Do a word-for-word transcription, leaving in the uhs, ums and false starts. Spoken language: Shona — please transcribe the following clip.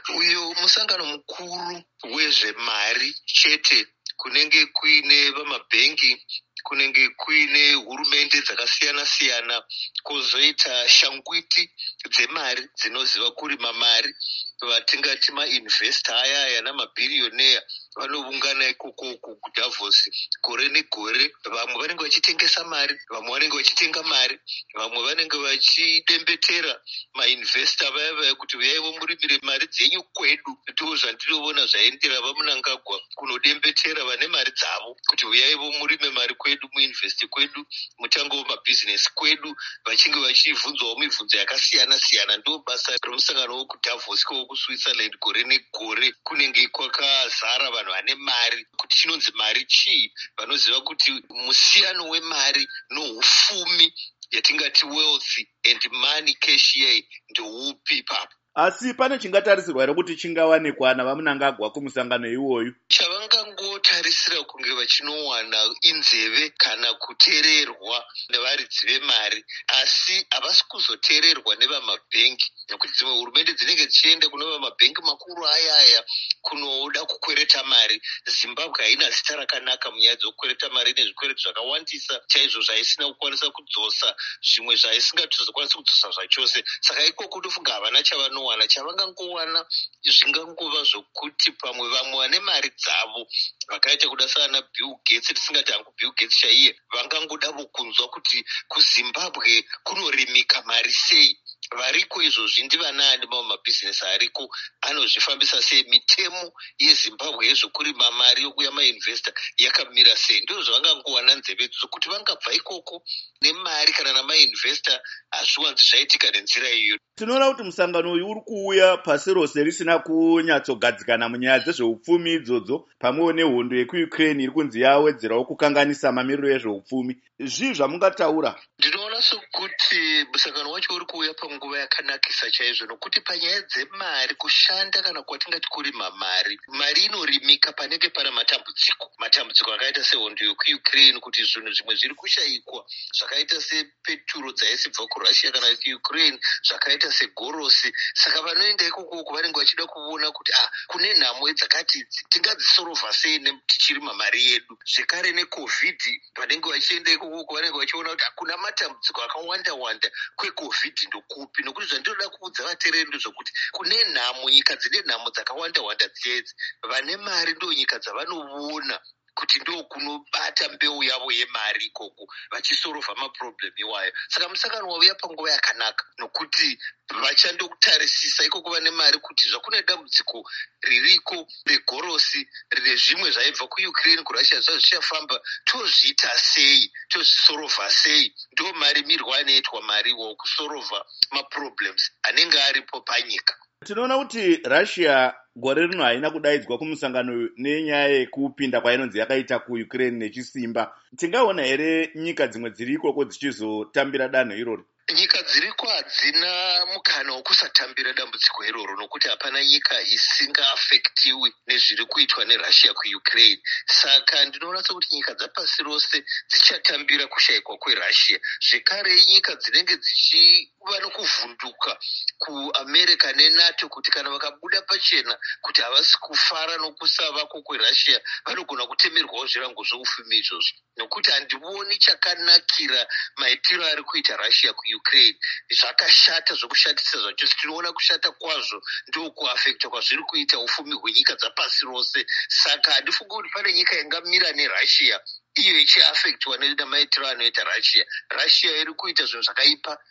Uyo musangano mukuru wezvemari chete, kunenge kuine vamabhengi, kunenge kuine hurumende dzakasiyana siyana, kwozoita shangwiti dzemari dzinoziva kurima mari, vatingati mainvesta aya aya namabhiriyoneya vanoungana ikoko kuDavos gore negore. Vamwe vanenge vachitengesa mari, vamwe vanenge vachitenga mari, vamwe vanenge vachidembetera mainvesta vaya vaya kuti uyaiwo murimire mari dzenyu kwedu. Ndizvo zvandinoona zvaendera vaMnangagwa kunodembetera vane mari dzavo kuti uyaiwo murime mari kwedu, muinveste kwedu, mutangewo mabhizinesi kwedu, vachinge vachibvunzwawo mibvunzo yakasiyana siyana. Ndo basa romusangano wokuDavos wokuSwitzerland gore negore. Kunenge kwakazara vanhu vane mari, kuti chinonzi mari chii, vanoziva kuti musiyano wemari noufumi yatingati wealth and money cash yei ndoupi ipapo. Asi pane chingatarisirwa here kuti chingawanikwa navaMnangagwa kumusangano iwoyu? Chavangangotarisira kunge vachinowana inzeve kana kuteererwa nevaridzi vemari, asi havasi kuzoteererwa nevamabhengi, nekuti dzimwe hurumende dzinenge dzichienda kune vamabhengi makuru aya aya kunoda kukwereta mari. Zimbabwe haina zita rakanaka munyaya dzokukwereta mari, nezvikwereto zvakawandisa chaizvo zvaisina kukwanisa kudzosa, zvimwe zvaisingatozokwanisa kudzosa zvachose. Saka ikoko ndofunga havana chavano wana. Chavangangowana zvingangova zvokuti pamwe vamwe vane mari dzavo vakaita kuda sana Bill Gates, tisingati hangu Bill Gates chaiye, vangangodavo kunzwa kuti kuZimbabwe kunorimika mari sei. Variko izvozvi ndivanaani mamwe mabhizinesi ariko anozvifambisa sei, mitemo yeZimbabwe yezvokurima mari yokuya mainvesta yakamira sei. Ndizvo zvavangangowana nzeve dzokuti vangabva ikoko nemari kana namainvesta hazviwanzi zvaitika nenzira iyo. Tinoona kuti musangano uyu uri kuuya pasi rose risina kunyatsogadzikana munyaya dzezveupfumi idzodzo, pamwewo nehondo yekuUkraine iri kunzi yawedzerawo kukanganisa mamiriro ezveupfumi. Zvii zvamungataura? Ndinoona sokuti musangano wacho uri kuuya panguva yakanakisa chaizvo, nokuti panyaya dzemari, kushanda kana kwatingati kurima mari, mari inorimika panenge pana matambudziko. Matambudziko akaita sehondo yekuUkraine, kuti zvinhu zvimwe zviri kushayikwa, zvakaita sepeturo dzaisibva kuRussia kana kuUkraine, zvakaita segorosi. Saka vanoenda ikoko vanenge vachida kuona kuti ah, kune nhamo dzakati tingadzisorovha sei tichirima mari yedu. Zvekare neCovid, vanenge vachienda ikoko vanenge vachiona kuti hakuna matambudziko akawanda wanda kweCovid ndokupi, nokuti zvandinoda kuudza vateereri ndezvokuti kune nhamo, nyika dzine nhamo dzakawanda wanda dziedzi, vane mari ndo nyika dzavanoona kuti ndo kunobata mbeu yavo yemari ikoko, vachisorovha maproblem iwayo. Saka musangano wauya panguva yakanaka, nokuti vachandokutarisisa ikoko vane mari kuti zvakune dambudziko ririko regorosi rezvimwe zvaibva kuUkraine kuRussia zvazvichafamba, tozviita sei, tozvisorovha sei. Ndo mari mirwa anoitwa mari wokusorovha maproblems anenge aripo panyika. Tinoona kuti Russia gore rino haina kudaidzwa kumusangano nenyaya yekupinda kwainonzi yakaita kuUkraine nechisimba. Tingaona here nyika dzimwe dziri ikoko dzichizotambira danho iroro? Nyika dziriko hadzina mukana wokusatambira dambudziko iroro, nokuti hapana nyika isingaafektiwi nezviri kuitwa neRussia kuUkraine. Saka ndinoona sokuti nyika dzapasi rose dzichatambira kushayikwa kweRussia. Zvekare nyika dzinenge dzichiva nokuvhunduka kuAmerica neNATO kuti kana vakabuda pachena kuti havasi kufara nokusavako kweRussia, vanogona kutemerwawo zvirango zvoufumi izvozvo, nokuti handioni chakanakira maitiro ari kuita Russia kuUkraine. Zvakashata, zvokushatisa zvachose. Tinoona kushata kwazvo ndokuafekta kwazviri kuita ufumi hwenyika dzapasi rose. Saka handifungi kuti pane nyika ingamira neRussia iyo ichiafektwa nemaitiro anoita Russia. Russia iri kuita zvinhu zvakaipa